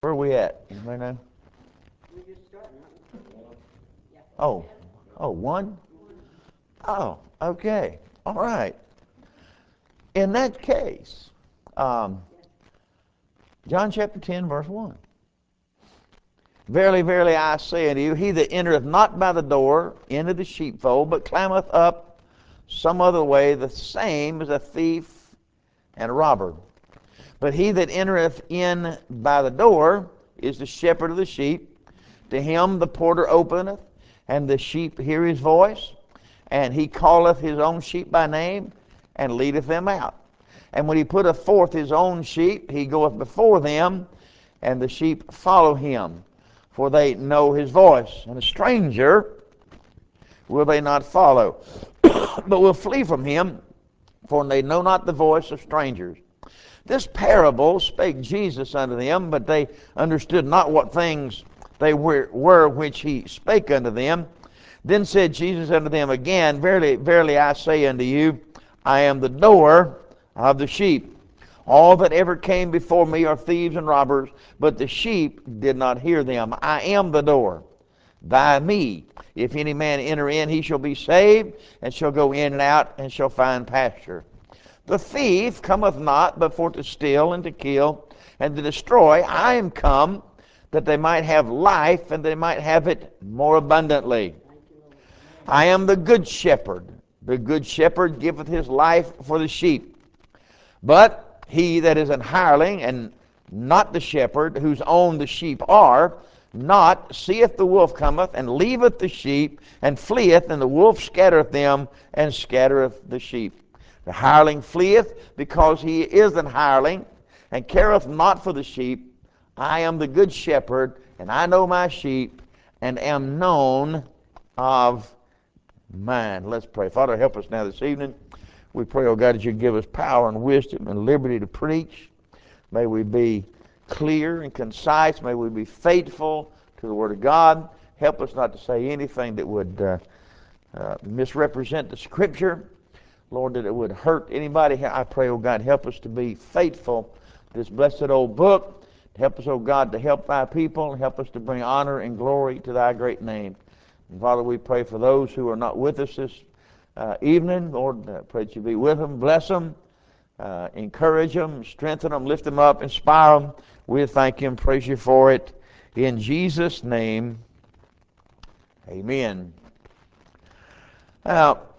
Where are we at? Anybody know? Oh, one? Oh, okay. All right. In that case, um, John chapter 10, verse 1. Verily, verily, I say unto you, he that entereth not by the door into the sheepfold, but climbeth up some other way, the same is a thief and a robber. But he that entereth in by the door is the shepherd of the sheep. To him the porter openeth, and the sheep hear his voice, and he calleth his own sheep by name, and leadeth them out. And when he putteth forth his own sheep, he goeth before them, and the sheep follow him, for they know his voice. And a stranger will they not follow, but will flee from him, for they know not the voice of strangers. This parable spake Jesus unto them, but they understood not what things they were which he spake unto them. Then said Jesus unto them again, Verily, verily, I say unto you, I am the door of the sheep. All that ever came before me are thieves and robbers, but the sheep did not hear them. I am the door. By me, if any man enter in, he shall be saved, and shall go in and out, and shall find pasture. The thief cometh not but for to steal and to kill and to destroy. I am come that they might have life, and they might have it more abundantly. I am the good shepherd. The good shepherd giveth his life for the sheep. But he that is an hireling, and not the shepherd, whose own the sheep are, not seeth the wolf cometh, and leaveth the sheep, and fleeth, and the wolf scattereth them, and scattereth the sheep. The hireling fleeth, because he is an hireling, and careth not for the sheep. I am the good shepherd, and I know my sheep, and am known of mine. Let's pray. Father, help us now this evening. We pray, oh God, that you give us power and wisdom and liberty to preach. May we be clear and concise. May we be faithful to the Word of God. Help us not to say anything that would misrepresent the Scripture. Lord, that it would hurt anybody. I pray, oh God, help us to be faithful to this blessed old book. Help us, oh God, to help thy people. Help us to bring honor and glory to thy great name. And Father, we pray for those who are not with us this evening. Lord, I pray that you be with them, bless them, encourage them, strengthen them, lift them up, inspire them. We thank you and praise you for it. In Jesus' name, amen. Now,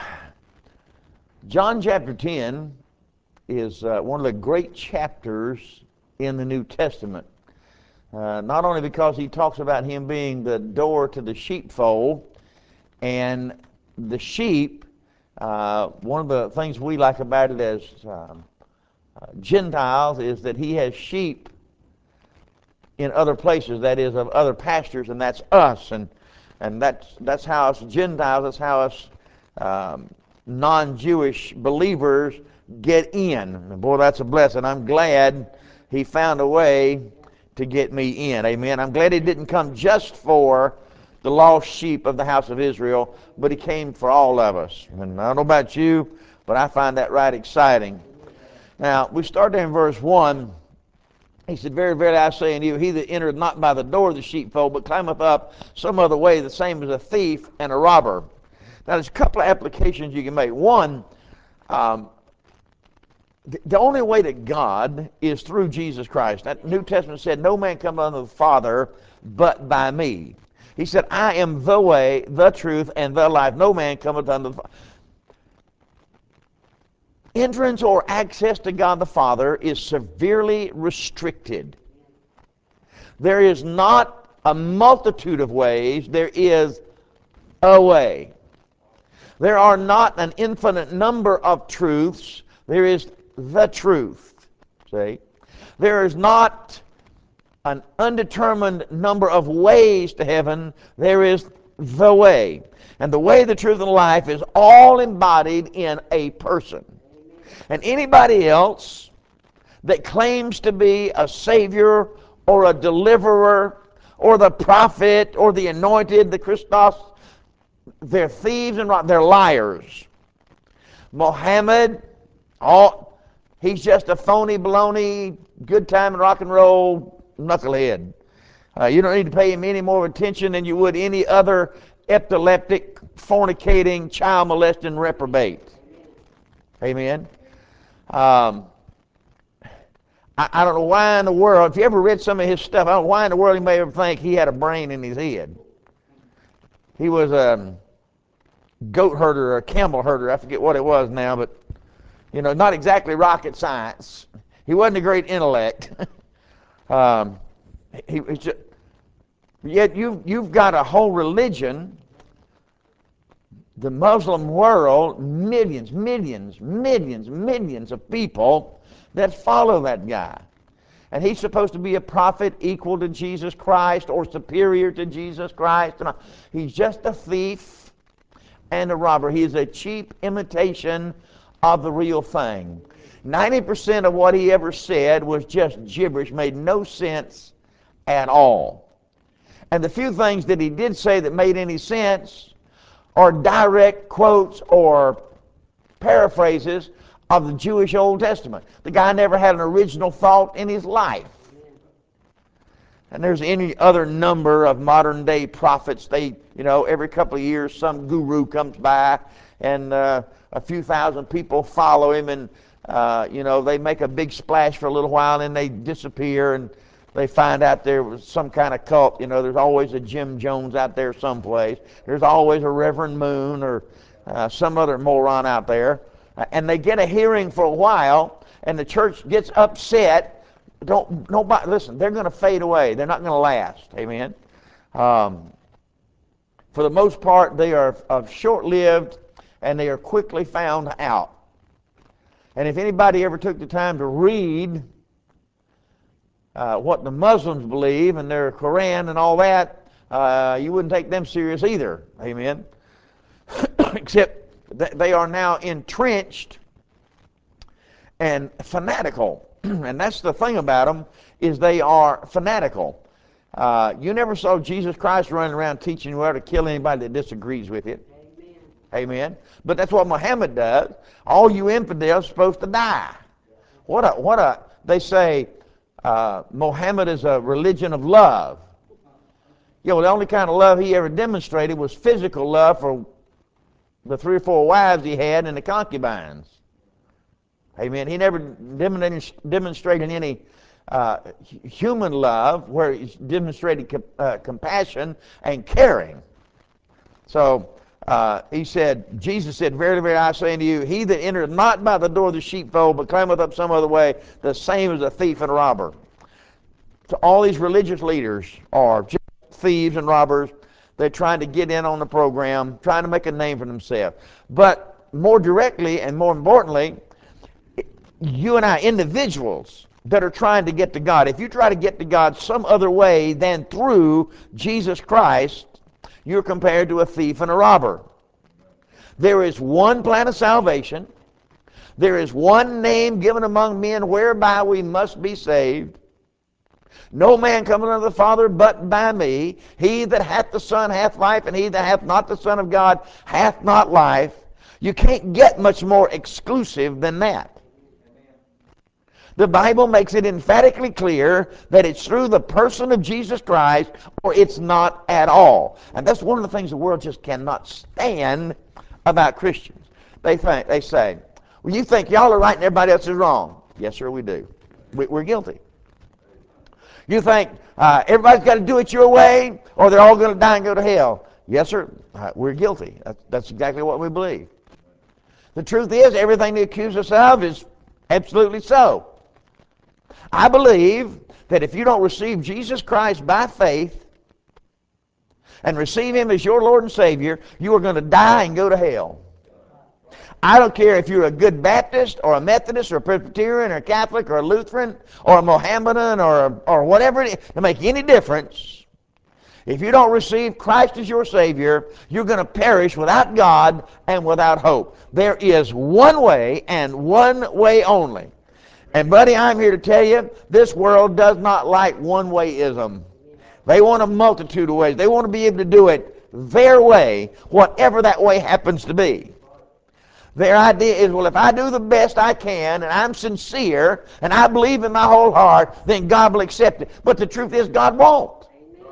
John chapter 10 is one of the great chapters in the New Testament. Not only because he talks about him being the door to the sheepfold, and the sheep, one of the things we like about it as Gentiles is that he has sheep in other places, that is, of other pastures, and that's us. And that's how us Gentiles, that's how us non-Jewish believers get in. And boy, that's a blessing. I'm glad he found a way to get me in. Amen. I'm glad he didn't come just for the lost sheep of the house of Israel, but he came for all of us. And I don't know about you, but I find that right exciting. Now, we start there in verse 1. He said, Very, verily, I say unto you, he that entereth not by the door of the sheepfold, but climbeth up some other way, the same as a thief and a robber. Now, there's a couple of applications you can make. One, the only way to God is through Jesus Christ. That New Testament said, No man cometh unto the Father but by me. He said, I am the way, the truth, and the life. No man cometh unto the Father. Entrance or access to God the Father is severely restricted. There is not a multitude of ways, there is a way. There are not an infinite number of truths, there is the truth. See? There is not an undetermined number of ways to heaven, there is the way. And the way, the truth, and the life is all embodied in a person. And anybody else that claims to be a Savior or a deliverer or the prophet or the anointed, the Christos, they're thieves and they're liars. Mohammed, he's just a phony baloney, good time and rock and roll knucklehead. You don't need to pay him any more attention than you would any other epileptic, fornicating, child molesting reprobate. Amen. I don't know why in the world, if you ever read some of his stuff, I don't know why in the world he may ever think he had a brain in his head. He was a goat herder or a camel herder. I forget what it was now, but, not exactly rocket science. He wasn't a great intellect. Yet you've got a whole religion, the Muslim world, millions of people that follow that guy. And he's supposed to be a prophet equal to Jesus Christ or superior to Jesus Christ. He's just a thief and a robber. He is a cheap imitation of the real thing. 90% of what he ever said was just gibberish, made no sense at all. And the few things that he did say that made any sense are direct quotes or paraphrases of the Jewish Old Testament. The guy never had an original thought in his life. And there's any other number of modern day prophets. Every couple of years some guru comes by and a few thousand people follow him, and they make a big splash for a little while and then they disappear, and they find out there was some kind of cult. There's always a Jim Jones out there someplace. There's always a Reverend Moon or some other moron out there. And they get a hearing for a while, and the church gets upset. Listen, they're going to fade away. They're not going to last. Amen. For the most part, they are short-lived, and they are quickly found out. And if anybody ever took the time to read what the Muslims believe and their Quran and all that, you wouldn't take them serious either. Amen. Except they are now entrenched and fanatical. And that's the thing about them, is they are fanatical. You never saw Jesus Christ running around teaching you how to kill anybody that disagrees with you. Amen. But that's what Muhammad does. All you infidels are supposed to die. They say Muhammad is a religion of love. The only kind of love he ever demonstrated was physical love for the 3 or 4 wives he had and the concubines. Amen. He never demonstrated any human love where he demonstrated compassion and caring. So Jesus said, "Verily, verily, I say unto you, he that entereth not by the door of the sheepfold, but climbeth up some other way, the same is a thief and a robber." So all these religious leaders are just thieves and robbers. They're trying to get in on the program, trying to make a name for themselves. But more directly and more importantly, you and I, individuals that are trying to get to God, if you try to get to God some other way than through Jesus Christ, you're compared to a thief and a robber. There is one plan of salvation. There is one name given among men whereby we must be saved. No man cometh unto the Father but by me. He that hath the Son hath life, and he that hath not the Son of God hath not life. You can't get much more exclusive than that. The Bible makes it emphatically clear that it's through the person of Jesus Christ, or it's not at all. And that's one of the things the world just cannot stand about Christians. They say, well, you think y'all are right and everybody else is wrong. Yes, sir, we do. We're guilty. You think everybody's got to do it your way, or they're all going to die and go to hell. Yes, sir, we're guilty. That's exactly what we believe. The truth is, everything they accuse us of is absolutely so. I believe that if you don't receive Jesus Christ by faith and receive Him as your Lord and Savior, you are going to die and go to hell. I don't care if you're a good Baptist or a Methodist or a Presbyterian or a Catholic or a Lutheran or a Mohammedan or whatever it is. It doesn't make any difference. If you don't receive Christ as your Savior, you're going to perish without God and without hope. There is one way and one way only. And buddy, I'm here to tell you, this world does not like one-wayism. They want a multitude of ways. They want to be able to do it their way, whatever that way happens to be. Their idea is, well, if I do the best I can and I'm sincere and I believe in my whole heart, then God will accept it. But the truth is, God won't.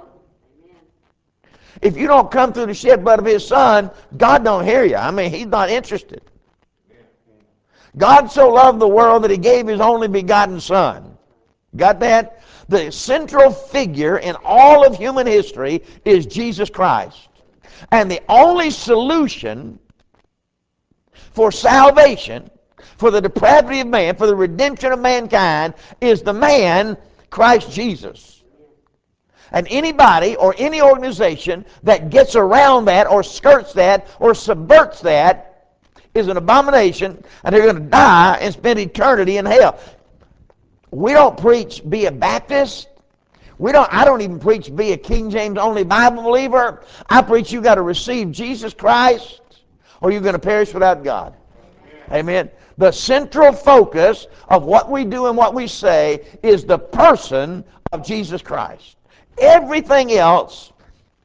If you don't come through the shed blood of His Son, God don't hear you. I mean, He's not interested. God so loved the world that He gave His only begotten Son. Got that? The central figure in all of human history is Jesus Christ. And the only solution for salvation, for the depravity of man, for the redemption of mankind, is the man, Christ Jesus. And anybody or any organization that gets around that or skirts that or subverts that is an abomination, and they're going to die and spend eternity in hell. We don't preach be a Baptist. I don't even preach be a King James only Bible believer. I preach you got to receive Jesus Christ or you're going to perish without God. Amen. The central focus of what we do and what we say is the person of Jesus Christ. Everything else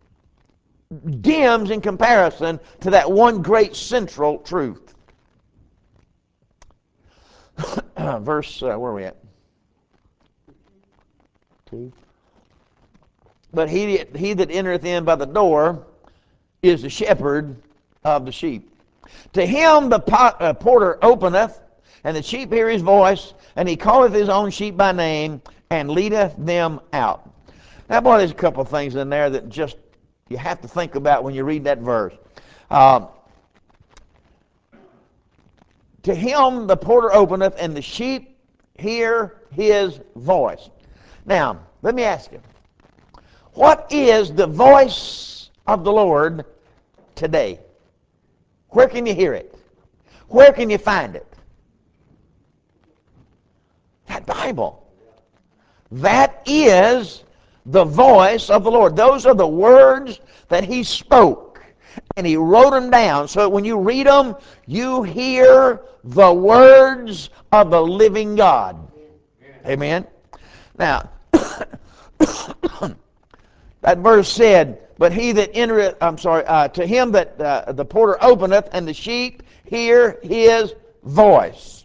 dims in comparison to that one great central truth. Verse, where are we at? 2. But he that entereth in by the door is the shepherd of the sheep. To him the porter openeth, and the sheep hear his voice, and he calleth his own sheep by name, and leadeth them out. Now, boy, there's a couple of things in there that just you have to think about when you read that verse. To him the porter openeth, and the sheep hear his voice. Now, let me ask you, what is the voice of the Lord today? Where can you hear it? Where can you find it? That Bible. That is the voice of the Lord. Those are the words that He spoke. And He wrote them down so that when you read them, you hear the words of the living God. Amen? Now, that verse said, but he that entereth, to him that the porter openeth, and the sheep hear his voice.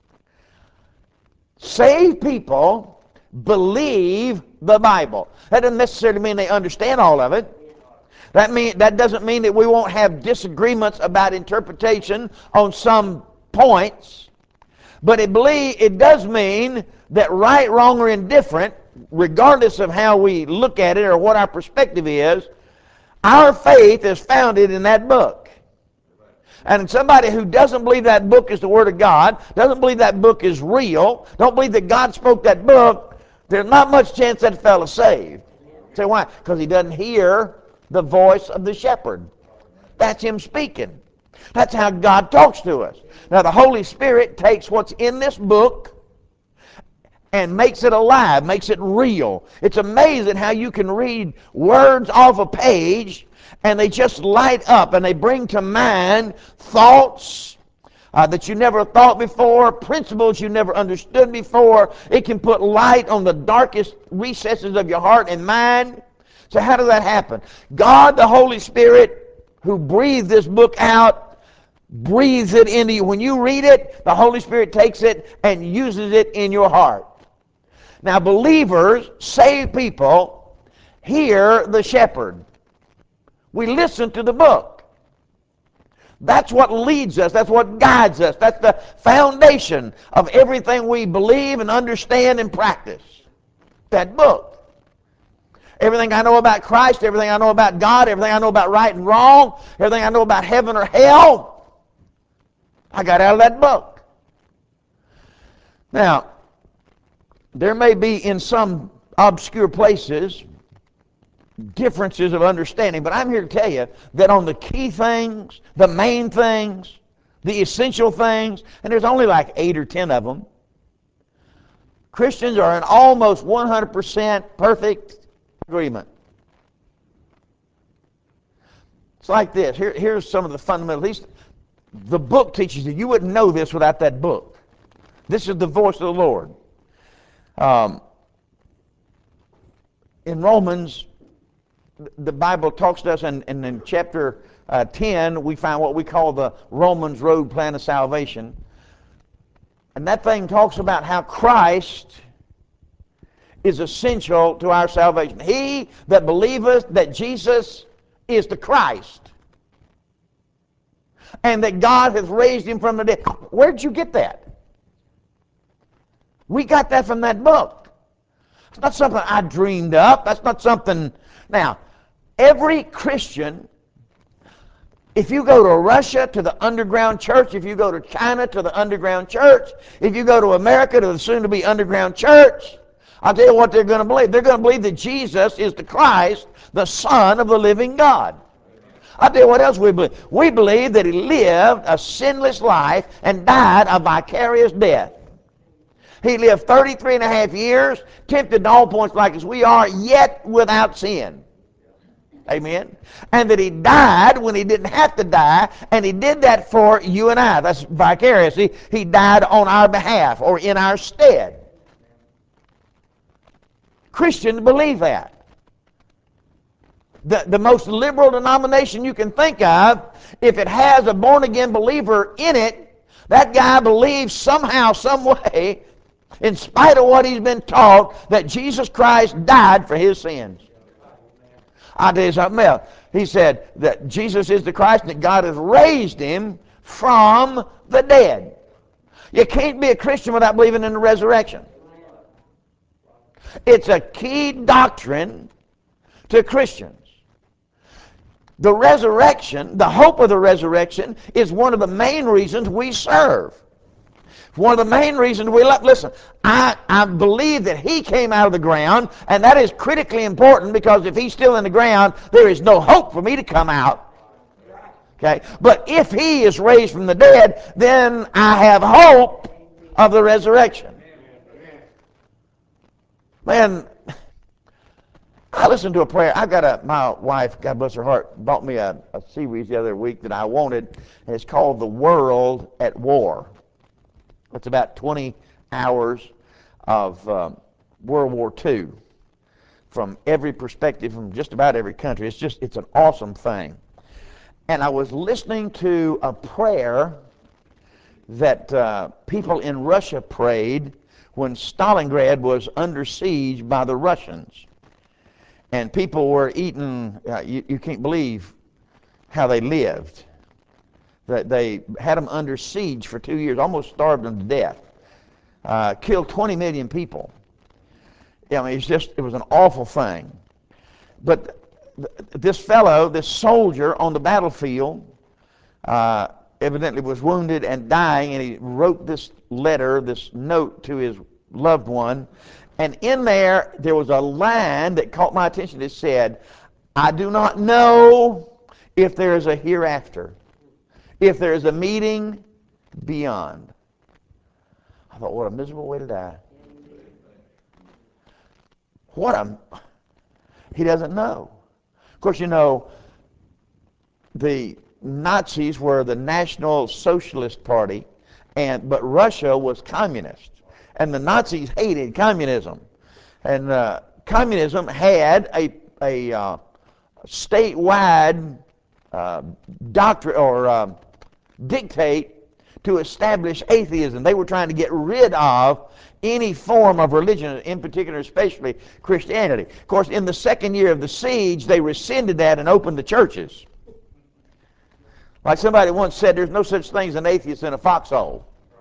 Saved people believe the Bible. That doesn't necessarily mean they understand all of it. That doesn't mean that we won't have disagreements about interpretation on some points. But it does mean that right, wrong, or indifferent, regardless of how we look at it or what our perspective is, our faith is founded in that book. And somebody who doesn't believe that book is the Word of God, doesn't believe that book is real, don't believe that God spoke that book, there's not much chance that fellow's saved. Say why? Because he doesn't hear the voice of the shepherd. That's him speaking. That's how God talks to us. Now the Holy Spirit takes what's in this book and makes it alive, makes it real. It's amazing how you can read words off a page and they just light up and they bring to mind thoughts that you never thought before, principles you never understood before. It can put light on the darkest recesses of your heart and mind. So how does that happen? God, the Holy Spirit, who breathed this book out, breathes it into you. When you read it, the Holy Spirit takes it and uses it in your heart. Now, believers, saved people, hear the shepherd. We listen to the book. That's what leads us. That's what guides us. That's the foundation of everything we believe and understand and practice. That book. Everything I know about Christ, everything I know about God, everything I know about right and wrong, everything I know about heaven or hell, I got out of that book. Now, there may be in some obscure places differences of understanding, but I'm here to tell you that on the key things, the main things, the essential things, and there's only like 8 or 10 of them, Christians are in almost 100% perfect agreement. It's like this. Here's some of the fundamentals. At least the book teaches you. You wouldn't know this without that book. This is the voice of the Lord. In Romans the Bible talks to us, and in chapter 10, we find what we call the Romans Road Plan of Salvation. And that thing talks about how Christ is essential to our salvation. He that believeth that Jesus is the Christ, and that God hath raised him from the dead. Where'd you get that? We got that from that book. It's not something I dreamed up. That's not something... Now, every Christian, if you go to Russia, to the underground church, if you go to China, to the underground church, if you go to America, to the soon-to-be underground church, I'll tell you what they're going to believe. They're going to believe that Jesus is the Christ, the Son of the living God. I'll tell you what else we believe. We believe that he lived a sinless life and died a vicarious death. He lived 33 and a half years, tempted to all points like as we are, yet without sin. Amen. And that he died when he didn't have to die, and he did that for you and I. That's vicarious. He died on our behalf or in our stead. Christians believe that. The most liberal denomination you can think of, if it has a born-again believer in it, that guy believes somehow, some way, in spite of what he's been taught, that Jesus Christ died for his sins. I'll tell you something else. He said that Jesus is the Christ and that God has raised him from the dead. You can't be a Christian without believing in the resurrection. It's a key doctrine to Christians. The resurrection, the hope of the resurrection, is one of the main reasons we serve. One of the main reasons we love. Listen, I believe that he came out of the ground, and that is critically important, because if he's still in the ground, there is no hope for me to come out. Okay? But if he is raised from the dead, then I have hope of the resurrection. Man, I listened to a prayer. My wife, God bless her heart, bought me a series the other week that I wanted, and it's called The World at War. It's about 20 hours of World War II from every perspective, from just about every country. It's an awesome thing. And I was listening to a prayer that people in Russia prayed when Stalingrad was under siege by the Russians. And people were eating, you can't believe how they lived. That they had them under siege for 2 years, almost starved them to death. Killed 20 million people. I mean, it was an awful thing. But this fellow, this soldier on the battlefield, evidently was wounded and dying, and he wrote this letter, this note to his loved one. And in there was a line that caught my attention. It said, "I do not know if there is a hereafter, if there is a meeting beyond." I thought, what a miserable way to die. He doesn't know. Of course, you know, the Nazis were the National Socialist Party, but Russia was communist. And the Nazis hated communism. And communism had a statewide doctrine or dictate to establish atheism. They were trying to get rid of any form of religion, in particular, especially Christianity. Of course, in the second year of the siege, they rescinded that and opened the churches. Like somebody once said, there's no such thing as an atheist in a foxhole.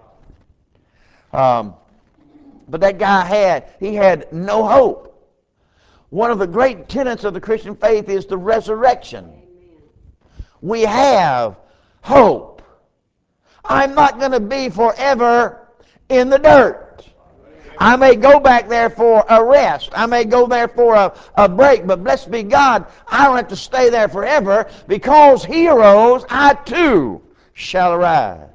But that guy had no hope. One of the great tenets of the Christian faith is the resurrection. We have hope. I'm not going to be forever in the dirt. I may go back there for a rest. I may go there for a break, but blessed be God, I don't have to stay there forever, because he arose, I too shall arise.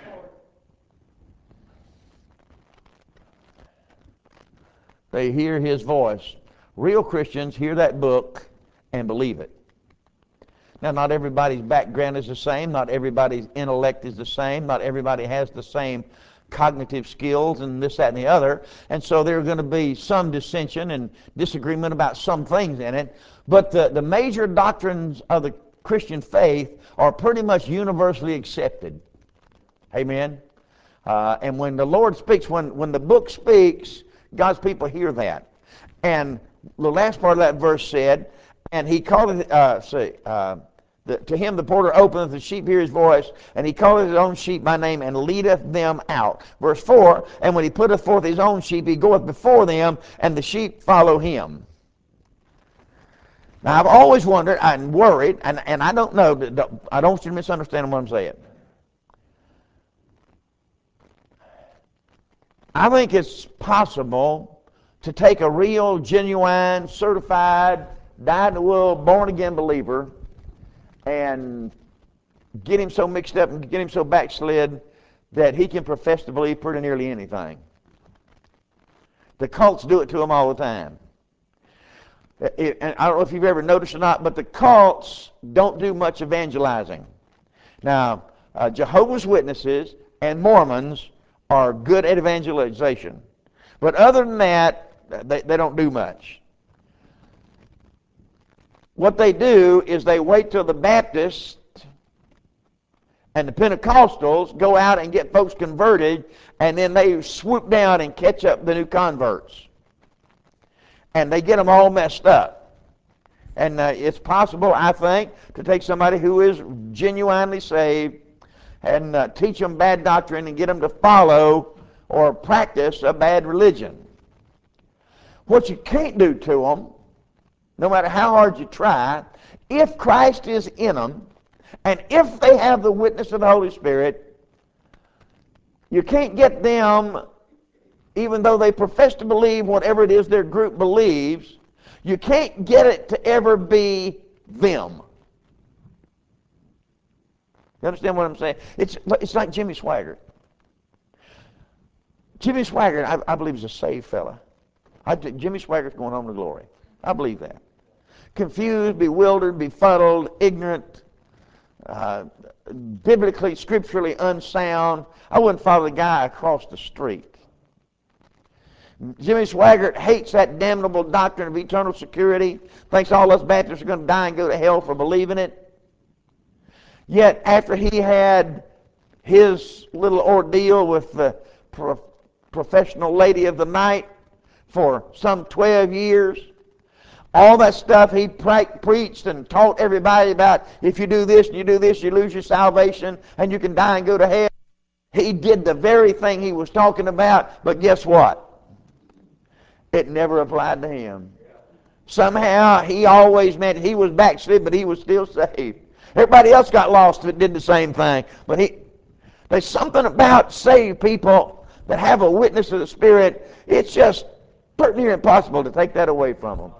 They hear his voice. Real Christians hear that book and believe it. Now, not everybody's background is the same. Not everybody's intellect is the same. Not everybody has the same cognitive skills and this, that, and the other. And so there's going to be some dissension and disagreement about some things in it. But the major doctrines of the Christian faith are pretty much universally accepted. Amen? And when the Lord speaks, when the book speaks, God's people hear that. And the last part of that verse said, and he called it, to him the porter openeth, the sheep hear his voice, and he calleth his own sheep by name, and leadeth them out. Verse 4, and when he putteth forth his own sheep, he goeth before them, and the sheep follow him. Now, I've always wondered and worried, and I don't know, I don't want you to misunderstand what I'm saying. I think it's possible to take a real, genuine, certified, dyed-in-the-wool, born-again believer and get him so mixed up and get him so backslid that he can profess to believe pretty nearly anything. The cults do it to him all the time. And I don't know if you've ever noticed or not, but the cults don't do much evangelizing. Now, Jehovah's Witnesses and Mormons are good at evangelization. But other than that, they don't do much. What they do is they wait till the Baptists and the Pentecostals go out and get folks converted, and then they swoop down and catch up the new converts. And they get them all messed up. And it's possible, I think, to take somebody who is genuinely saved and teach them bad doctrine and get them to follow or practice a bad religion. What you can't do to them, no matter how hard you try, if Christ is in them, and if they have the witness of the Holy Spirit, you can't get them, even though they profess to believe whatever it is their group believes, you can't get it to ever be them. You understand what I'm saying? It's like Jimmy Swaggart. Jimmy Swaggart, I believe, is a saved fella. Jimmy Swaggart's going home to glory. I believe that. Confused, bewildered, befuddled, ignorant, biblically, scripturally unsound. I wouldn't follow the guy across the street. Jimmy Swaggart hates that damnable doctrine of eternal security, thinks all us Baptists are going to die and go to hell for believing it. Yet after he had his little ordeal with the professional lady of the night for some 12 years, all that stuff he preached and taught everybody about, if you do this and you do this, you lose your salvation and you can die and go to hell. He did the very thing he was talking about, but guess what? It never applied to him. Somehow he always meant he was backslid, but he was still saved. Everybody else got lost that did the same thing. But there's something about saved people that have a witness of the Spirit. It's just pretty near impossible to take that away from them.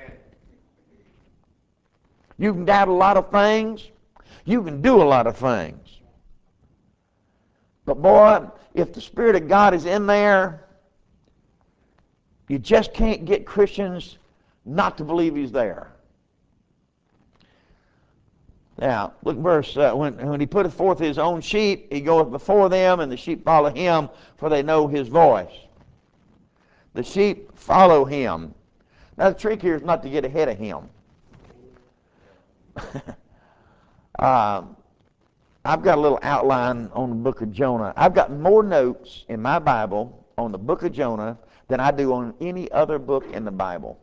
You can doubt a lot of things. You can do a lot of things. But boy, if the Spirit of God is in there, you just can't get Christians not to believe He's there. Now, look at verse, when he putteth forth his own sheep, he goeth before them, and the sheep follow him, for they know his voice. The sheep follow him. Now, the trick here is not to get ahead of him. I've got a little outline on the book of Jonah. I've got more notes in my Bible on the book of Jonah than I do on any other book in the Bible.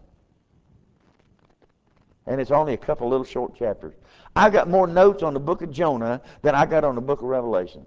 And it's only a couple little short chapters. I got more notes on the book of Jonah than I got on the book of Revelation.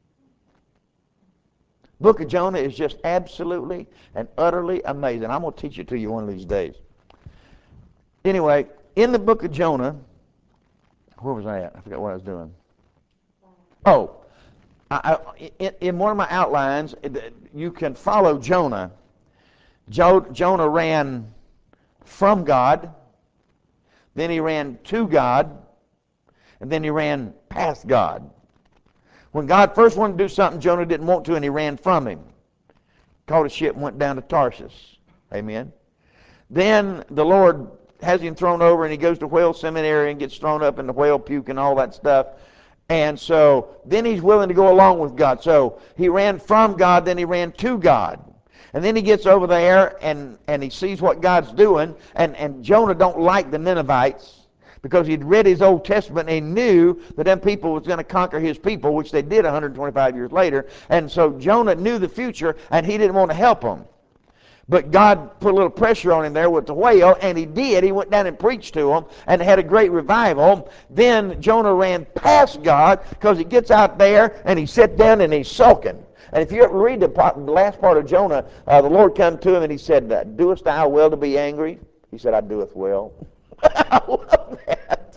Book of Jonah is just absolutely and utterly amazing. I'm going to teach it to you one of these days. Anyway, in the book of Jonah, where was I at? I forgot what I was doing. Oh, in one of my outlines, you can follow Jonah. Jonah ran from God, then he ran to God, and then he ran past God. When God first wanted to do something, Jonah didn't want to, and he ran from him. Caught a ship and went down to Tarshish. Amen. Then the Lord has him thrown over, and he goes to whale seminary and gets thrown up in the whale puke and all that stuff. And so then he's willing to go along with God. So he ran from God, then he ran to God. And then he gets over there and he sees what God's doing. And Jonah don't like the Ninevites because he'd read his Old Testament and he knew that them people was going to conquer his people, which they did 125 years later. And so Jonah knew the future and he didn't want to help them. But God put a little pressure on him there with the whale, and he did. He went down and preached to them and had a great revival. Then Jonah ran past God because he gets out there and he sat down and he's sulking. And if you ever read the last part of Jonah, the Lord come to him and he said, "Doest thou well to be angry?" He said, "I doeth well." I love that.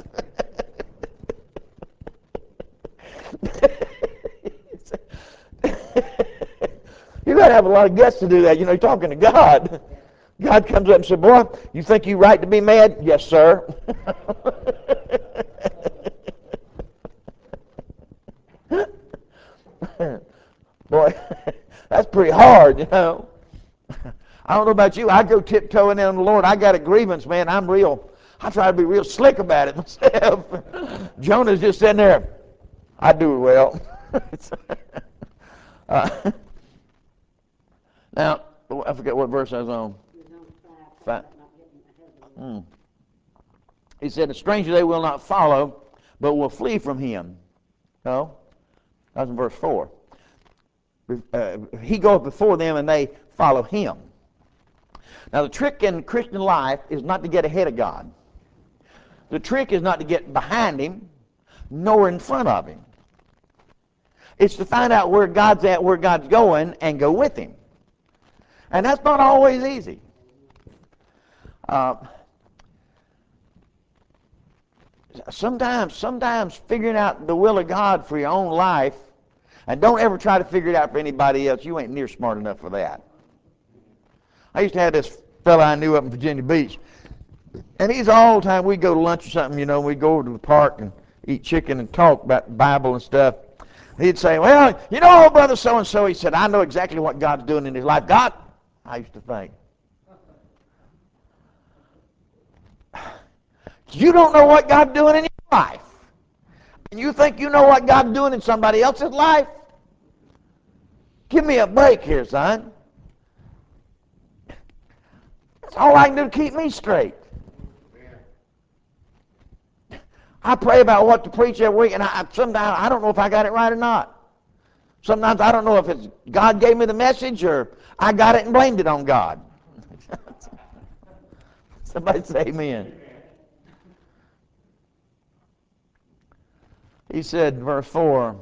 You got to have a lot of guts to do that. You know, you're talking to God. God comes up and says, "Boy, you think you're right to be mad?" "Yes, sir." Boy, that's pretty hard, you know. I don't know about you. I go tiptoeing in on the Lord. I got a grievance, man. I try to be real slick about it myself. Jonah's just sitting there. "I do it well." uh, Now, I forget what verse I was on. Five. He said, "A stranger they will not follow, but will flee from him." No, that was in verse 4. He goeth before them, and they follow him. Now, the trick in Christian life is not to get ahead of God. The trick is not to get behind him, nor in front of him. It's to find out where God's at, where God's going, and go with him. And that's not always easy. Sometimes figuring out the will of God for your own life, and don't ever try to figure it out for anybody else. You ain't near smart enough for that. I used to have this fella I knew up in Virginia Beach, and he's all the time, we'd go to lunch or something, you know, we'd go over to the park and eat chicken and talk about the Bible and stuff. He'd say, "Well, you know, brother so-and-so," he said, "I know exactly what God's doing in his life." God, I used to think, you don't know what God's doing in your life. And you think you know what God's doing in somebody else's life? Give me a break here, son. That's all I can do to keep me straight. I pray about what to preach every week, and sometimes I don't know if I got it right or not. Sometimes I don't know if it's God gave me the message or I got it and blamed it on God. Somebody say amen. He said, verse 4,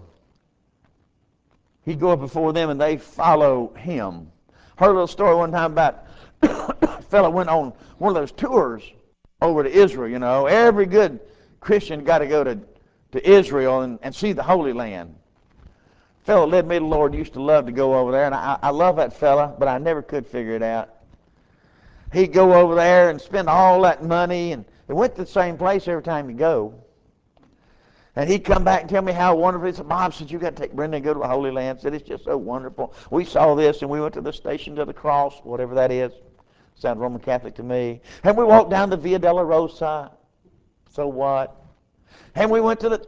he goeth before them and they follow him. Heard a little story one time about a fellow went on one of those tours over to Israel, you know. Every good Christian got to go to Israel and see the Holy Land. Fellow led me to the Lord used to love to go over there, and I love that fella, but I never could figure it out. He'd go over there and spend all that money, and it went to the same place every time you go. And he'd come back and tell me how wonderful it is. "Bob," said, "you got to take Brenda and go to the Holy Land." Said, "It's just so wonderful. We saw this, and we went to the Stations of the Cross," whatever that is. Sounds Roman Catholic to me. "And we walked down the Via Dolorosa." So what? "And we went to the..."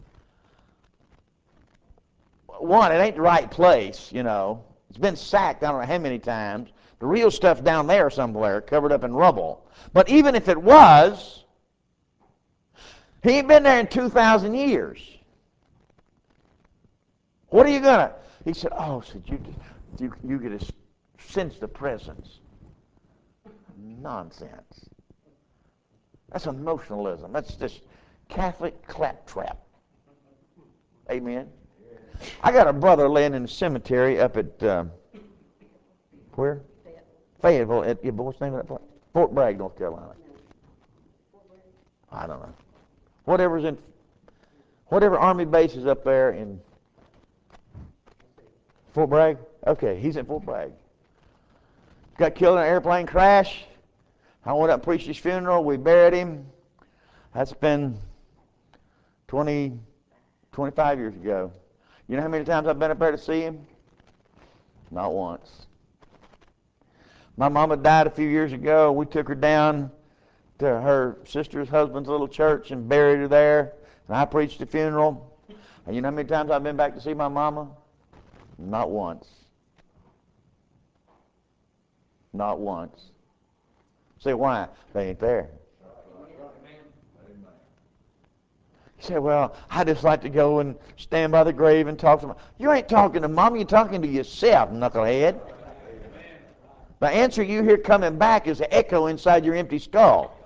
One, it ain't the right place, you know. It's been sacked I don't know how many times. The real stuff's down there somewhere, covered up in rubble. But even if it was, he ain't been there in 2,000 years. What are you going to... He said, "Oh," said, you get to sense the presence." Nonsense. That's emotionalism. That's just Catholic claptrap. Amen. I got a brother laying in the cemetery up at, where? Fayetteville. What's the name of that place? Fort Bragg, North Carolina. I don't know. Whatever Army base is up there in Fort Bragg. Okay, he's in Fort Bragg. Got killed in an airplane crash. I went up and preached his funeral. We buried him. That's been 25 years ago. You know how many times I've been up there to see him? Not once. My mama died a few years ago. We took her down to her sister's husband's little church and buried her there. And I preached the funeral. And you know how many times I've been back to see my mama? Not once. Not once. Say, why? They ain't there. You say, well, I just like to go and stand by the grave and talk to Mom. You ain't talking to Mom, you're talking to yourself, knucklehead. The answer you hear coming back is an echo inside your empty skull.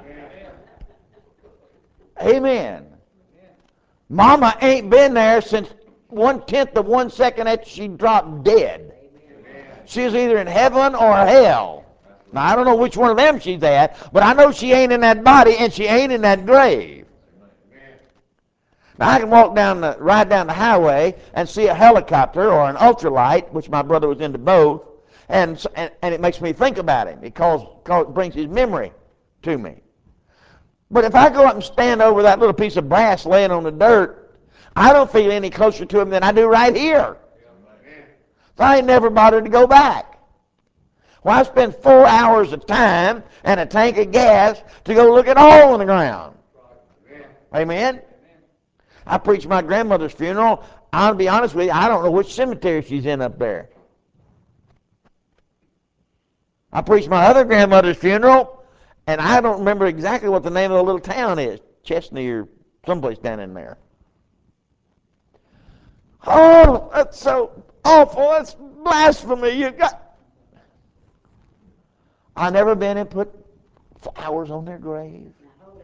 Amen. Mama ain't been there since 1/10 of 1 second after she dropped dead. She's either in heaven or hell. Now, I don't know which one of them she's at, but I know she ain't in that body and she ain't in that grave. Now, I can ride down the highway and see a helicopter or an ultralight, which my brother was into both, and it makes me think about him. It brings his memory to me. But if I go up and stand over that little piece of brass laying on the dirt, I don't feel any closer to him than I do right here. So I ain't never bothered to go back. Well, I spend 4 hours of time and a tank of gas to go look at a hole in the ground. Amen? I preached my grandmother's funeral. I'll be honest with you, I don't know which cemetery she's in up there. I preached my other grandmother's funeral, and I don't remember exactly what the name of the little town is. Chesney or someplace down in there. Oh, that's so awful. That's blasphemy. I never been and put flowers on their grave.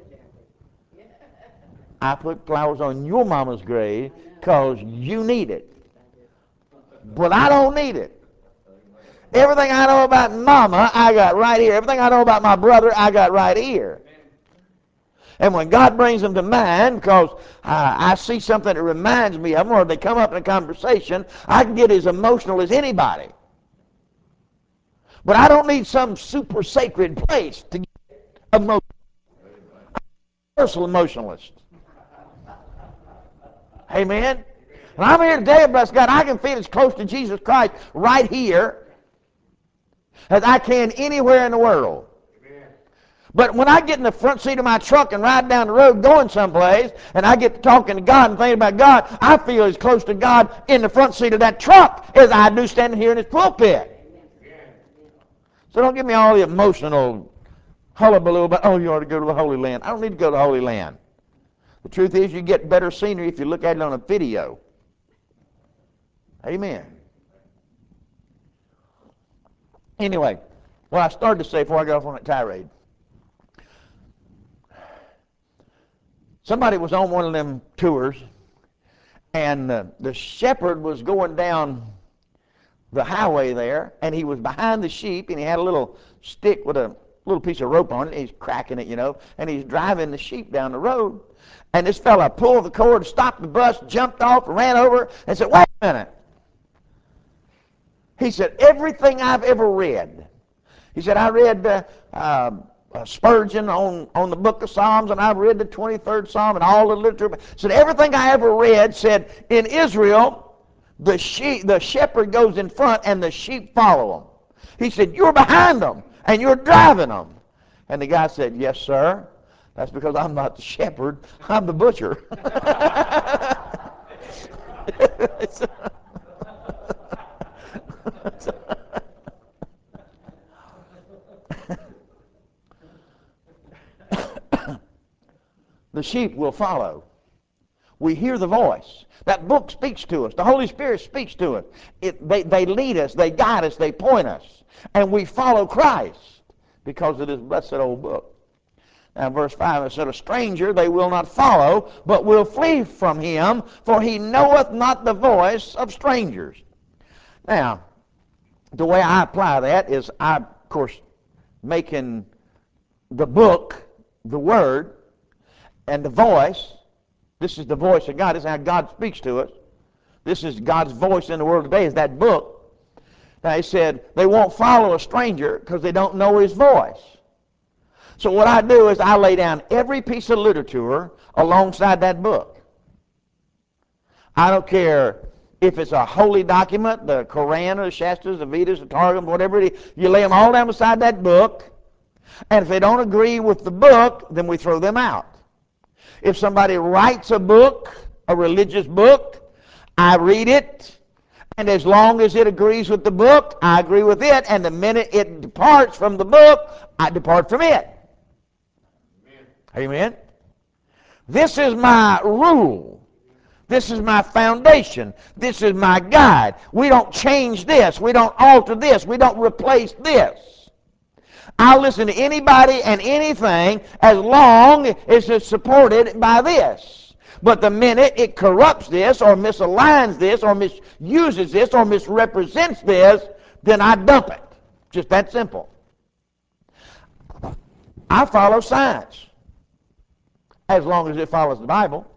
I put flowers on your mama's grave because you need it. But I don't need it. Everything I know about mama, I got right here. Everything I know about my brother, I got right here. And when God brings them to mind, because I see something that reminds me of them, or they come up in a conversation, I can get as emotional as anybody. But I don't need some super sacred place to get emotional. I'm a universal emotionalist. Amen? And I'm here today, bless God, I can feel as close to Jesus Christ right here as I can anywhere in the world. But when I get in the front seat of my truck and ride down the road going someplace, and I get to talking to God and thinking about God, I feel as close to God in the front seat of that truck as I do standing here in this pulpit. So don't give me all the emotional hullabaloo about, oh, you ought to go to the Holy Land. I don't need to go to the Holy Land. The truth is, you get better scenery if you look at it on a video. Amen. Anyway, what I started to say before I got off on that tirade. Somebody was on one of them tours, and the shepherd was going down the highway there, and he was behind the sheep, and he had a little stick with a little piece of rope on it, and he's cracking it, and he's driving the sheep down the road. And this fella pulled the cord, stopped the bus, jumped off, ran over, and said, wait a minute. He said, everything I've ever read. He said, I read Spurgeon on the book of Psalms, and I've read the 23rd Psalm and all the literature. He said, everything I ever read said, in Israel, the shepherd goes in front and the sheep follow him. He said, you're behind them and you're driving them. And the guy said, yes, sir. That's because I'm not the shepherd, I'm the butcher. The sheep will follow. We hear the voice. That book speaks to us. The Holy Spirit speaks to us. They lead us, they guide us, they point us. And we follow Christ because of this blessed old book. Now, verse 5, it said, a stranger they will not follow, but will flee from him, for he knoweth not the voice of strangers. Now, the way I apply that is I, of course, making the book, the Word, and the voice. This is the voice of God. This is how God speaks to us. This is God's voice in the world today, is that book. Now, he said they won't follow a stranger because they don't know his voice. So what I do is I lay down every piece of literature alongside that book. I don't care if it's a holy document, the Koran or the Shastras, the Vedas, the Targum, whatever it is, you lay them all down beside that book, and if they don't agree with the book, then we throw them out. If somebody writes a book a religious book, I read it, and as long as it agrees with the book, I agree with it, and the minute it departs from the book, I depart from it. Amen? This is my rule. This is my foundation. This is my guide. We don't change this. We don't alter this. We don't replace this. I'll listen to anybody and anything as long as it's supported by this. But the minute it corrupts this or misaligns this or misuses this or misrepresents this, then I dump it. Just that simple. I follow science as long as it follows the Bible.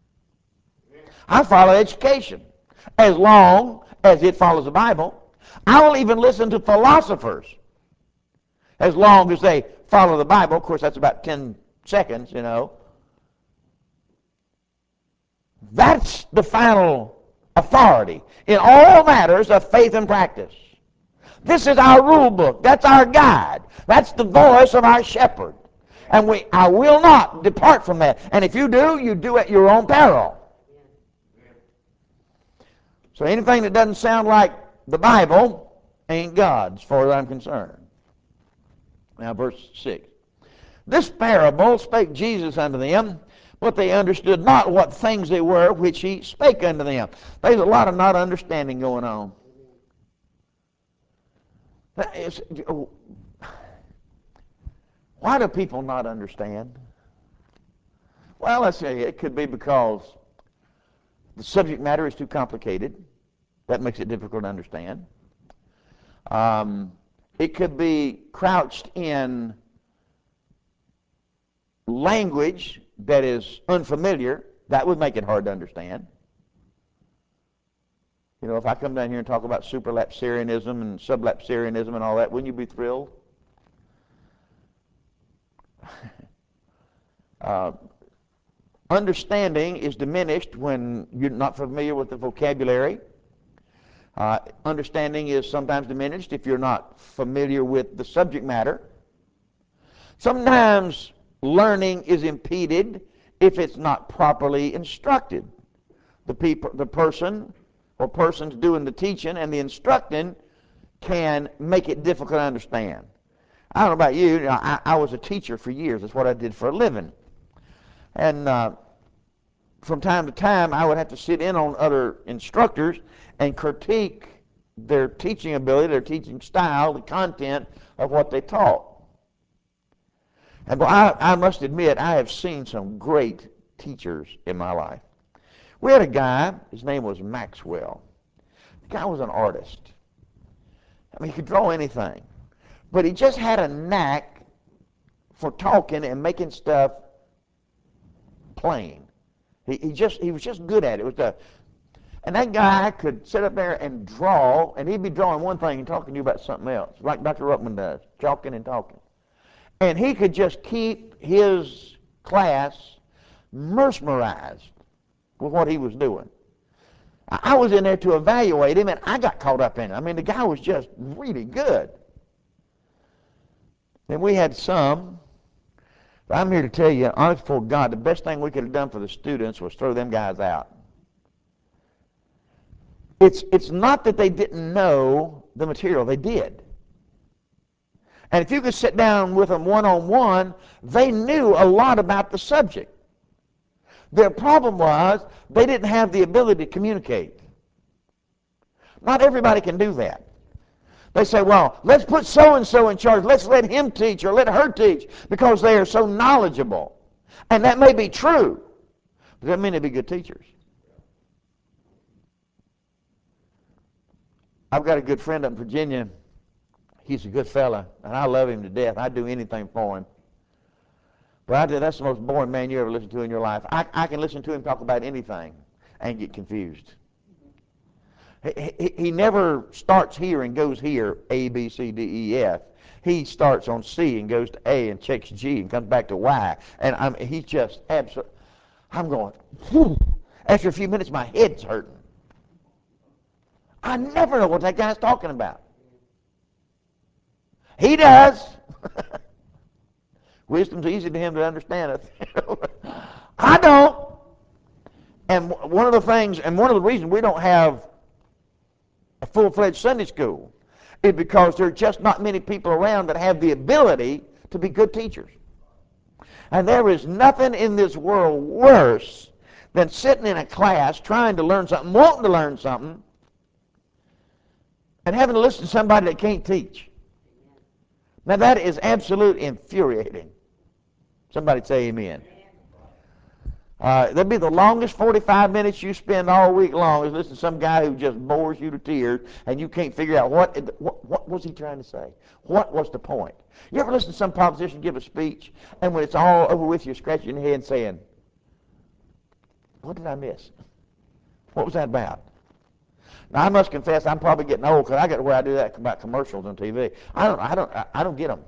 I follow education as long as it follows the Bible. I will even listen to philosophers as long as they follow the Bible. Of course, that's about 10 seconds, you know. That's the final authority in all matters of faith and practice. This is our rule book. That's our guide. That's the voice of our shepherd. And I will not depart from that. And if you do at your own peril. So anything that doesn't sound like the Bible ain't God, as far as I'm concerned. Now, verse 6. This parable spake Jesus unto them, but they understood not what things they were which he spake unto them. There's a lot of not understanding going on. Why do people not understand? Well, let's say it could be because the subject matter is too complicated. That makes it difficult to understand. It could be crouched in language that is unfamiliar. That would make it hard to understand. You know, if I come down here and talk about superlapsarianism and sublapsarianism and all that, wouldn't you be thrilled? Understanding is diminished when you're not familiar with the vocabulary. Understanding is sometimes diminished if you're not familiar with the subject matter. Sometimes learning is impeded if it's not properly instructed. The person or persons doing the teaching and the instructing can make it difficult to understand. I don't know about you. I was a teacher for years. That's what I did for a living. And from time to time, I would have to sit in on other instructors and critique their teaching ability, their teaching style, the content of what they taught. And I must admit, I have seen some great teachers in my life. We had a guy, his name was Maxwell. The guy was an artist. I mean, he could draw anything. But he just had a knack for talking and making stuff plain. He was just good at it. And that guy could sit up there and draw, and he'd be drawing one thing and talking to you about something else, like Dr. Ruckman does, talking and talking. And he could just keep his class mesmerized with what he was doing. I was in there to evaluate him, and I got caught up in it. I mean, the guy was just really good. Then we had some. But I'm here to tell you, honest before God, the best thing we could have done for the students was throw them guys out. It's not that they didn't know the material. They did. And if you could sit down with them one-on-one, they knew a lot about the subject. Their problem was they didn't have the ability to communicate. Not everybody can do that. They say, well, let's put so-and-so in charge. Let's let him teach or let her teach because they are so knowledgeable. And that may be true, but that doesn't mean they'd be good teachers. I've got a good friend up in Virginia. He's a good fella, and I love him to death. I'd do anything for him. But I tell you, that's the most boring man you ever listen to in your life. I can listen to him talk about anything and get confused. He never starts here and goes here, A, B, C, D, E, F. He starts on C and goes to A and checks G and comes back to Y. And he's just absolutely, I'm going, whew. After a few minutes, my head's hurting. I never know what that guy's talking about. He does. Wisdom's easy to him to understand it. I don't. And one of the things, and one of the reasons we don't have a full-fledged Sunday school is because there are just not many people around that have the ability to be good teachers. And there is nothing in this world worse than sitting in a class trying to learn something, wanting to learn something, and having to listen to somebody that can't teach. Now that is absolutely infuriating. Somebody say amen. That'd be the longest 45 minutes you spend all week long is listening to some guy who just bores you to tears and you can't figure out what was he trying to say? What was the point? You ever listen to some politician give a speech and when it's all over with you're scratching your head and saying, what did I miss? What was that about? Now I must confess I'm probably getting old because I got to where I do that about commercials on TV. I don't get them.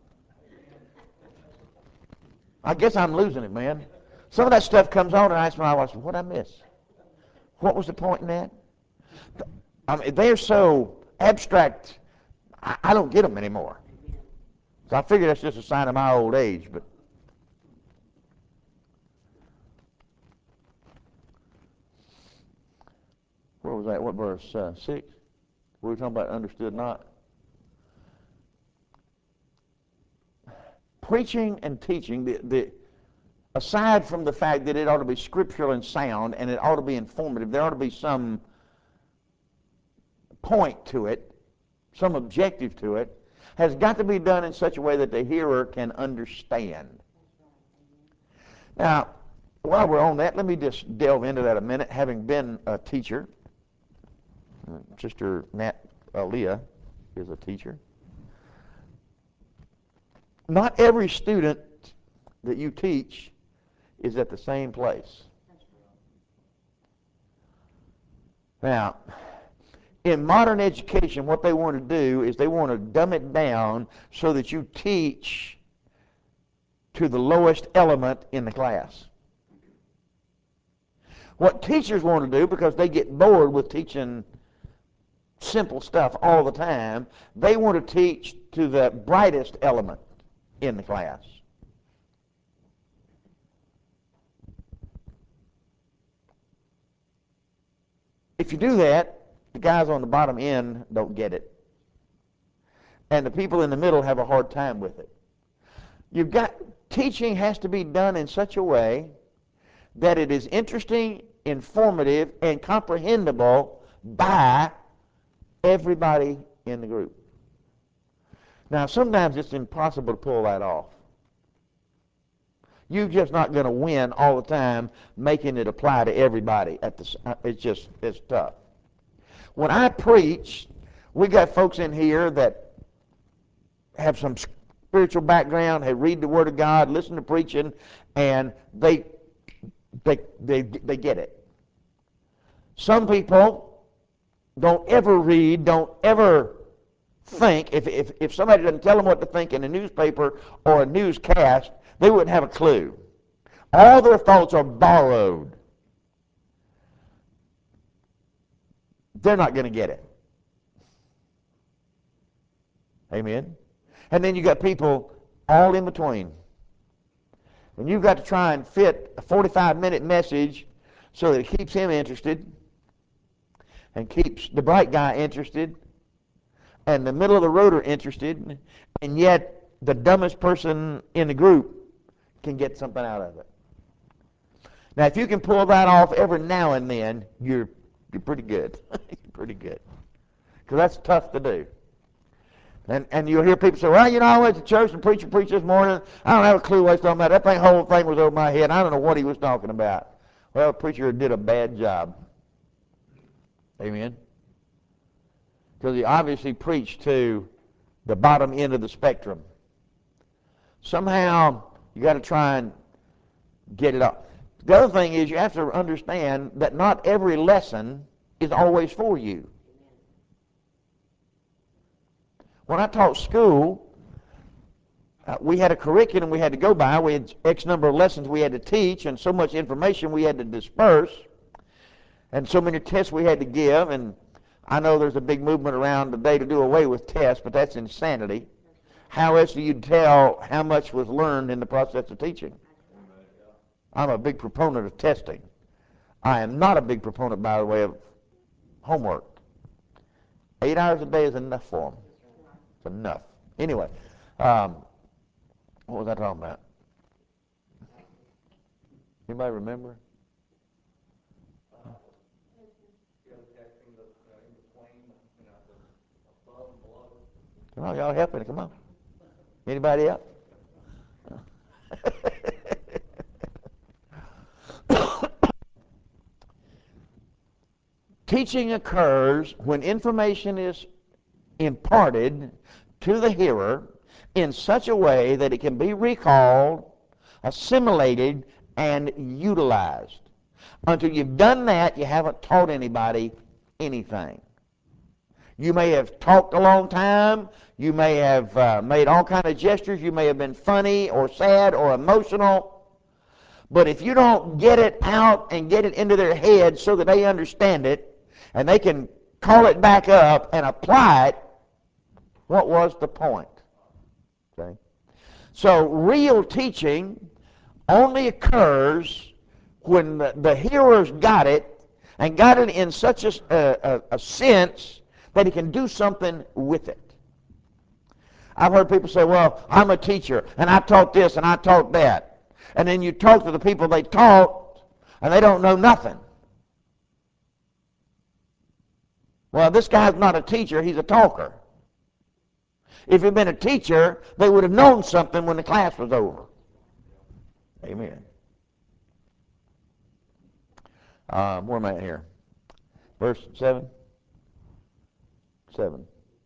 I guess I'm losing it, man. Some of that stuff comes on and I smile and I say, what did I miss? What was the point in that? I mean, they're so abstract, I don't get them anymore. So I figure that's just a sign of my old age. But where was that? What verse? 6? We were talking about understood not. Preaching and teaching, aside from the fact that it ought to be scriptural and sound and it ought to be informative, there ought to be some point to it, some objective to it, has got to be done in such a way that the hearer can understand. Now, while we're on that, let me just delve into that a minute. Having been a teacher, Sister Leah is a teacher. Not every student that you teach is at the same place. Now, in modern education, what they want to do is they want to dumb it down so that you teach to the lowest element in the class. What teachers want to do, because they get bored with teaching simple stuff all the time, they want to teach to the brightest element in the class. If you do that, the guys on the bottom end don't get it. And the people in the middle have a hard time with it. Teaching has to be done in such a way that it is interesting, informative, and comprehensible by everybody in the group. Now, sometimes it's impossible to pull that off. You're just not going to win all the time making it apply to everybody. It's tough. When I preach, we got folks in here that have some spiritual background, they read the Word of God, listen to preaching, and they get it. Some people don't ever read, don't ever think. If somebody doesn't tell them what to think in a newspaper or a newscast, they wouldn't have a clue. All their thoughts are borrowed. They're not going to get it. Amen? And then you got people all in between. And you've got to try and fit a 45-minute message so that it keeps him interested and keeps the bright guy interested and the middle of the roader interested, and yet the dumbest person in the group can get something out of it. Now, if you can pull that off every now and then, you're pretty good. You're pretty good. Because that's tough to do. And you'll hear people say, well, you know, I went to church and preached this morning. I don't have a clue what he's talking about. That whole thing was over my head. I don't know what he was talking about. Well, the preacher did a bad job. Amen? Because he obviously preached to the bottom end of the spectrum. Somehow, you got to try and get it up. The other thing is you have to understand that not every lesson is always for you. When I taught school, we had a curriculum we had to go by. We had X number of lessons we had to teach and so much information we had to disperse and so many tests we had to give. And I know there's a big movement around today to do away with tests, but that's insanity. How else do you tell how much was learned in the process of teaching? I'm a big proponent of testing. I am not a big proponent, by the way, of homework. 8 hours a day is enough for them. It's enough. Anyway, what was I talking about? Anybody remember? Come on, y'all helping. Come on. Anybody else? Teaching occurs when information is imparted to the hearer in such a way that it can be recalled, assimilated, and utilized. Until you've done that, you haven't taught anybody anything. You may have talked a long time. You may have made all kind of gestures. You may have been funny or sad or emotional. But if you don't get it out and get it into their head so that they understand it and they can call it back up and apply it, what was the point? Okay? So real teaching only occurs when the hearers got it and got it in such a sense that he can do something with it. I've heard people say, well, I'm a teacher, and I taught this, and I taught that. And then you talk to the people they taught, and they don't know nothing. Well, this guy's not a teacher, he's a talker. If he'd been a teacher, they would have known something when the class was over. Amen. Where am I at here? Verse 7? 7.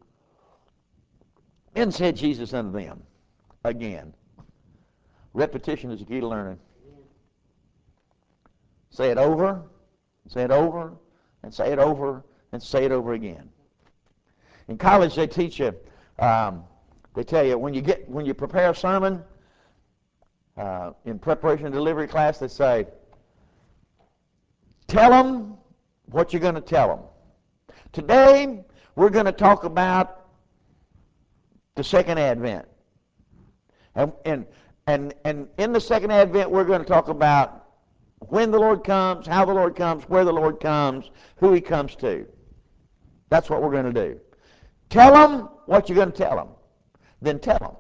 Then said Jesus unto them, again, repetition is the key to learning. Say it over, say it over, and say it over, and say it over again. In college, they teach you, they tell you, when you prepare a sermon, in preparation and delivery class, they say, tell them what you're going to tell them. Today, we're going to talk about the second advent. And in the second advent, we're going to talk about when the Lord comes, how the Lord comes, where the Lord comes, who he comes to. That's what we're going to do. Tell them what you're going to tell them. Then tell them.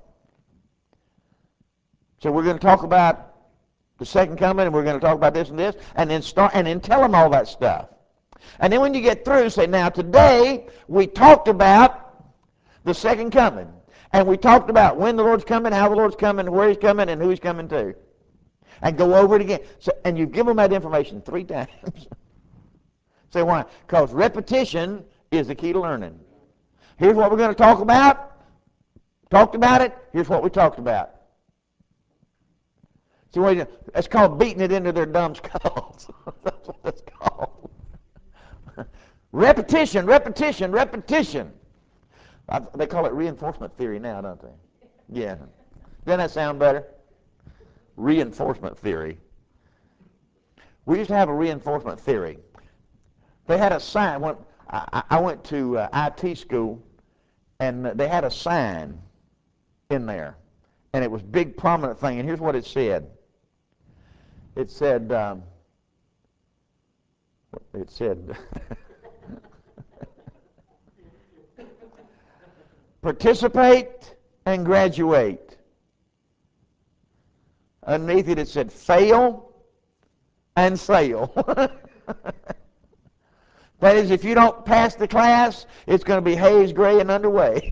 So we're going to talk about the second coming, and we're going to talk about this and this, and then tell them all that stuff. And then when you get through, say, now today we talked about the second coming. And we talked about when the Lord's coming, how the Lord's coming, where he's coming, and who he's coming to. And go over it again. So, and you give them that information 3 times. Say why? Because repetition is the key to learning. Here's what we're going to talk about. Talked about it. Here's what we talked about. So it's called beating it into their dumb skulls. That's what that's called. Repetition, repetition, repetition. They call it reinforcement theory now, don't they? Yeah. Doesn't that sound better? Reinforcement theory. We used to have a reinforcement theory. They had a sign. When I went to IT school, and they had a sign in there, and it was a big prominent thing, and here's what it said. It said, participate and graduate. Underneath it, it said fail and sail. That is, if you don't pass the class, it's going to be haze, gray, and underway.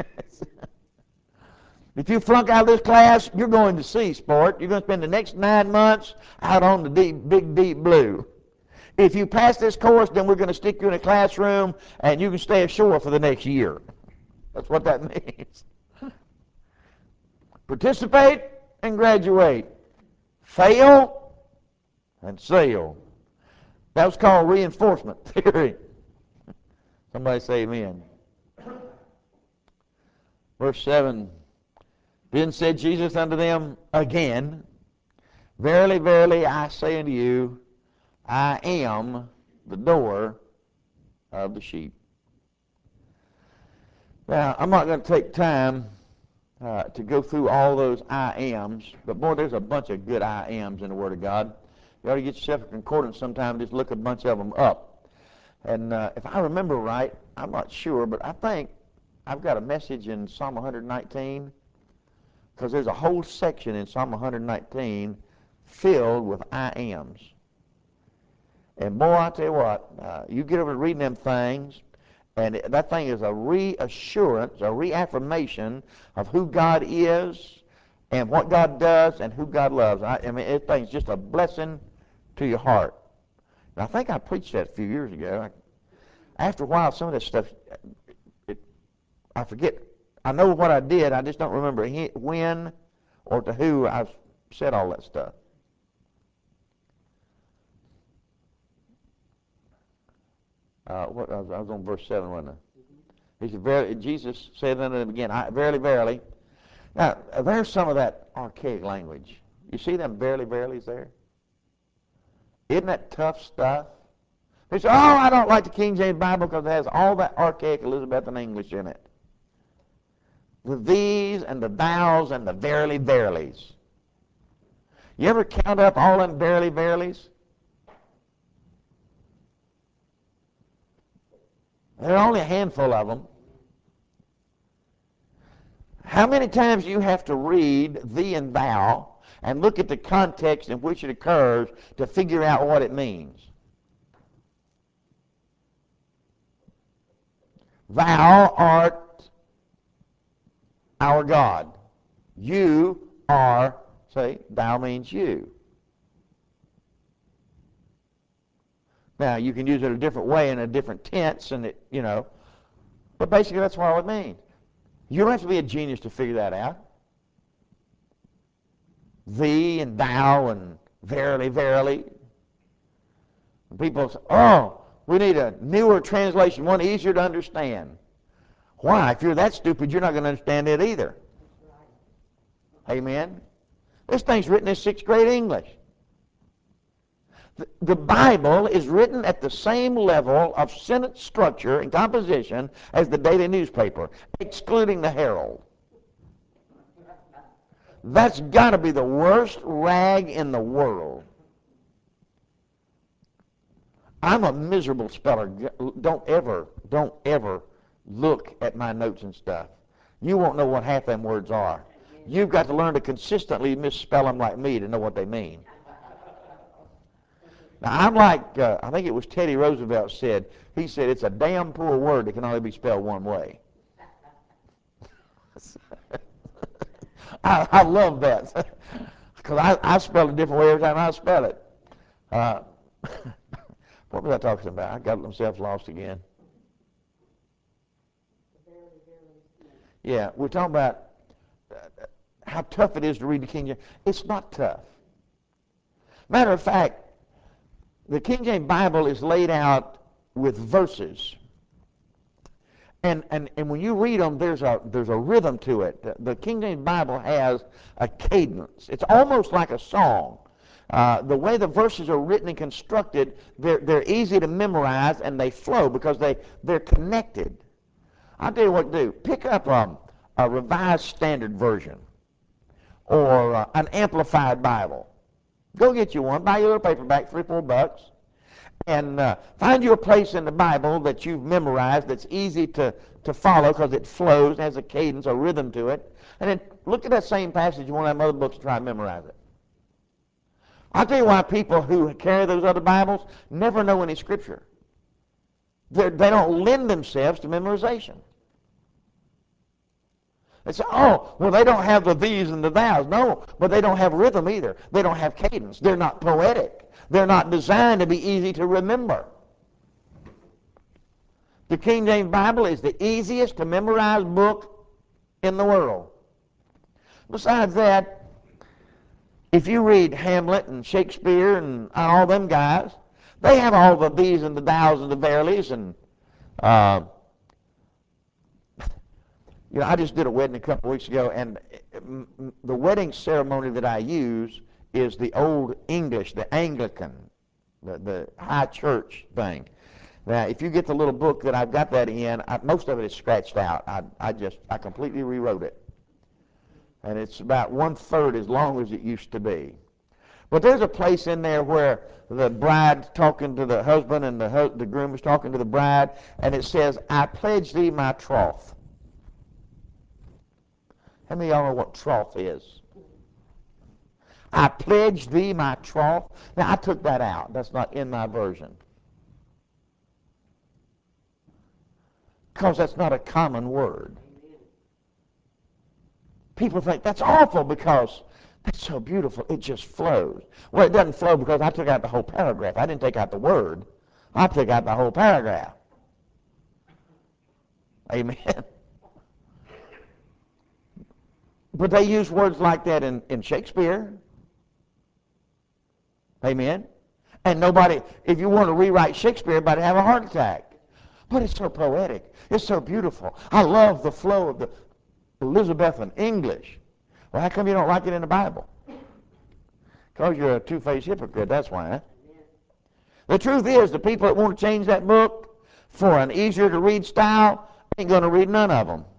If you flunk out of this class, you're going to sea, sport. You're going to spend the next 9 months out on the big, deep blue. If you pass this course, then we're going to stick you in a classroom, and you can stay ashore for the next year. That's what that means. Participate and graduate. Fail and sail. That was called reinforcement theory. Somebody say amen. Verse 7. Then said Jesus unto them again, verily, verily, I say unto you, I am the door of the sheep. Now, I'm not going to take time to go through all those I ams, but boy, there's a bunch of good I ams in the Word of God. You ought to get yourself a concordance sometime, just look a bunch of them up. And if I remember right, I'm not sure, but I think I've got a message in Psalm 119, because there's a whole section in Psalm 119 filled with I ams. And boy, I tell you what, you get over to reading them things, and that thing is a reassurance, a reaffirmation of who God is and what God does and who God loves. I mean, that thing's just a blessing to your heart. And I think I preached that a few years ago. After a while, some of this stuff, I forget. I know what I did. I just don't remember when or to who I said all that stuff. I was on verse 7, wasn't I? He said, Jesus said unto them again, verily, verily. Now, there's some of that archaic language. You see them verily, verilies there? Isn't that tough stuff? They say, oh, I don't like the King James Bible because it has all that archaic Elizabethan English in it. The these and the thous and the verily, verilies. You ever count up all them verily, verilies? There are only a handful of them. How many times do you have to read thee and thou and look at the context in which it occurs to figure out what it means? Thou art our God. You are, say, thou means you. Now, you can use it a different way in a different tense, and but basically that's what it means. You don't have to be a genius to figure that out. Thee and thou and verily, verily. People say, oh, we need a newer translation, one easier to understand. Why? If you're that stupid, you're not going to understand it either. Amen? This thing's written in 6th grade English. The Bible is written at the same level of sentence structure and composition as the daily newspaper, excluding the Herald. That's got to be the worst rag in the world. I'm a miserable speller. Don't ever look at my notes and stuff. You won't know what half them words are. You've got to learn to consistently misspell them like me to know what they mean. Now, I'm like, I think it was Teddy Roosevelt said, he said, it's a damn poor word that can only be spelled one way. I love that. Because I spell it a different way every time I spell it. What was I talking about? I got myself lost again. Yeah, we're talking about how tough it is to read the King James. It's not tough. Matter of fact, the King James Bible is laid out with verses. And when you read them, there's a rhythm to it. The King James Bible has a cadence. It's almost like a song. The way the verses are written and constructed, they're easy to memorize and they flow because they're connected. I'll tell you what to do. Pick up a Revised Standard Version or an Amplified Bible. Go get you one. Buy your little paperback, $3-4, and find you a place in the Bible that you've memorized that's easy to follow because it flows, has a cadence, a rhythm to it, and then look at that same passage in one of them other books and try and memorize it. I'll tell you why people who carry those other Bibles never know any Scripture. They don't lend themselves to memorization. They say, oh, well, they don't have the these and the thous. No, but they don't have rhythm either. They don't have cadence. They're not poetic. They're not designed to be easy to remember. The King James Bible is the easiest to memorize book in the world. Besides that, if you read Hamlet and Shakespeare and all them guys, they have all the these and the thous and the verilies and I just did a wedding a couple of weeks ago, and the wedding ceremony that I use is the Old English, the Anglican, the high church thing. Now, if you get the little book that I've got that in, most of it is scratched out. I completely rewrote it. And it's about 1/3 as long as it used to be. But there's a place in there where the bride's talking to the husband and the groom is talking to the bride, and it says, I pledge thee my troth. How many of y'all know what troth is? I pledge thee my troth. Now, I took that out. That's not in my version. Because that's not a common word. People think that's awful because that's so beautiful. It just flows. Well, it doesn't flow because I took out the whole paragraph. I didn't take out the word. I took out the whole paragraph. Amen. But they use words like that in Shakespeare. Amen. And nobody, if you want to rewrite Shakespeare, everybody have a heart attack. But it's so poetic. It's so beautiful. I love the flow of the Elizabethan English. Well, how come you don't like it in the Bible? Because you're a two-faced hypocrite, that's why. Huh? The truth is, the people that want to change that book for an easier-to-read style ain't going to read none of them.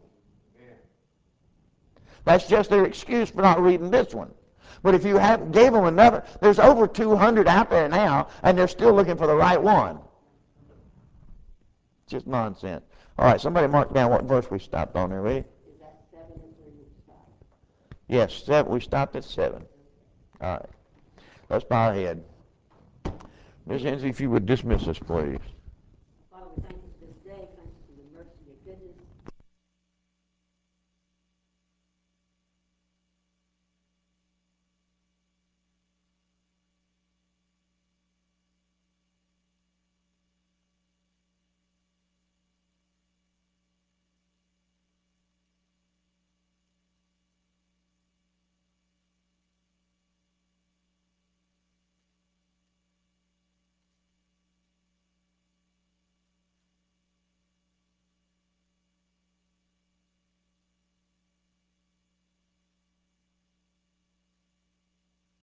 That's just their excuse for not reading this one. But if you gave them another, there's over 200 out there now, and they're still looking for the right one. Just nonsense. All right, somebody mark down what verse we stopped on there, ready? Is that 7 where you stopped? Yes, 7. We stopped at 7. All right. Let's bow our head. Miss Enzi, if you would dismiss us, please.